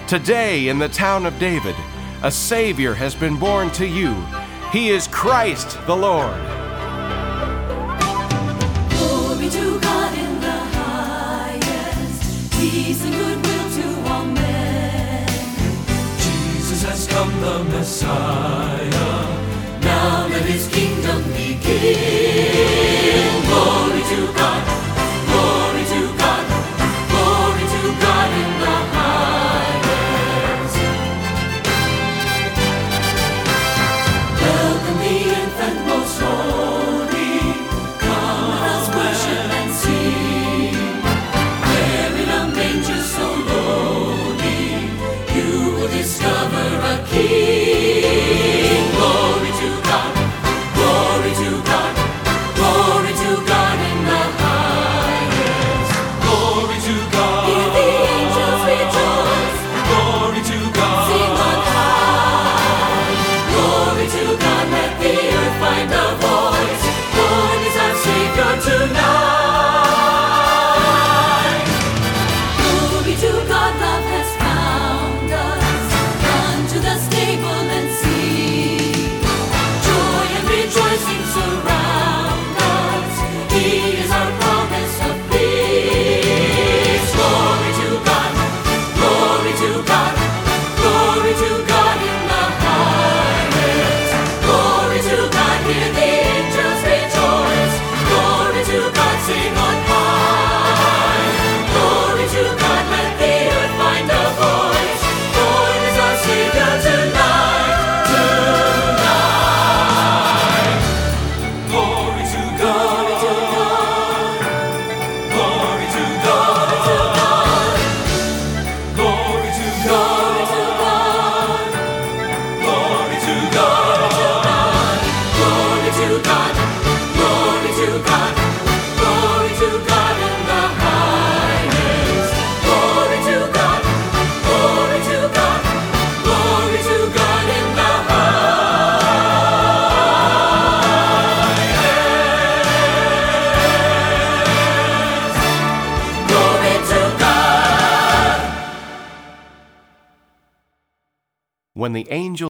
Today in the town of David, a Savior has been born to you. He is Christ the Lord. Glory to God in the highest, peace and goodwill to all men. Jesus has come, the Messiah. Now let his kingdom begin. Glory to God, glory to God, glory to God in the highest. Welcome the infant most holy. Come let us worship and sing. There in a manger so lowly, you will discover a king. Glory to God, glory to God, glory to God in the highest. Glory to God. Hear the angels rejoice. Glory to God. Sing on high. Glory to God, let the earth find a voice. Born is our Savior tonight. Glory to God, love has found us. Run to the stable and see. Joy and rejoicing surround us. He is our promise of peace. Glory to God, glory to God, glory to God in the highest. Glory to God, hear the angels rejoice. Glory to God, sing on high. Glory to God, let the earth find a voice. Born is our Savior tonight, tonight. Glory to God. Glory to God. Glory to God. Glory to God. Glory to God, glory to God, glory to God in the highest. Glory to God, glory to God, glory to God in the highest. Glory to God. When the angel